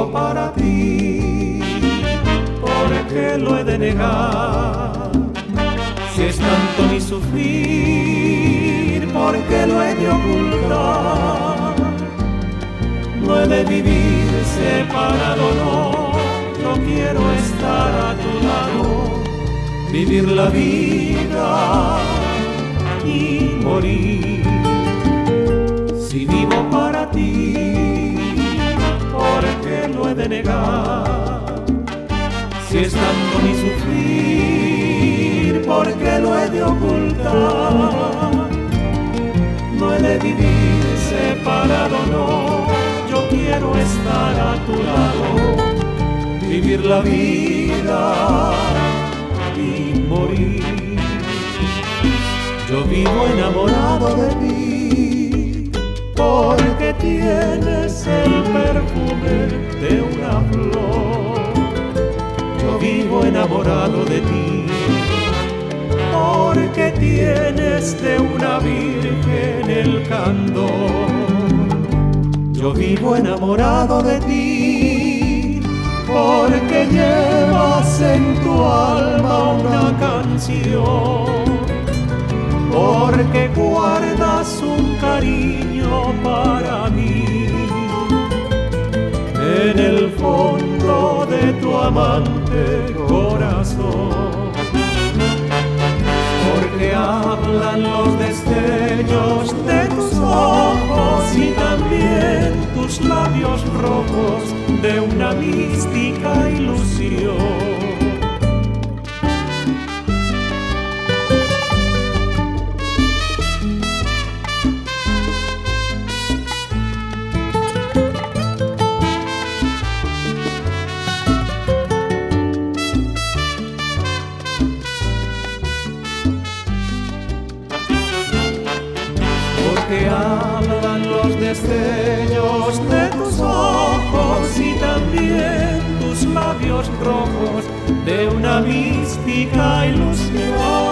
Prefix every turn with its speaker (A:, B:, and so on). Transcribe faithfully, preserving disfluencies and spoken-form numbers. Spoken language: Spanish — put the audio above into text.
A: vivo para ti, ¿por qué lo he de negar? Si es tanto mi sufrir, ¿por qué lo he de ocultar? No he de vivir separado, no, yo quiero estar a tu lado, vivir la vida y morir. Si vivo para ti, ¿por qué lo he de negar? Si es tanto mi sufrir, ¿por qué lo he de ocultar? No he de vivir separado, no, yo quiero estar a tu lado, vivir la vida y morir. Yo vivo enamorado de ti, porque tienes el perfume de una flor. Yo vivo enamorado de ti, porque tienes de una virgen el candor. Yo vivo enamorado de ti, porque llevas en tu alma una canción, porque guardas un cariño para mí en el fondo de tu amante corazón. Porque hablan los destellos de tus ojos y también tus labios rojos de una mística ilusión. Que hablan los destellos de tus ojos y también tus labios rojos de una mística ilusión.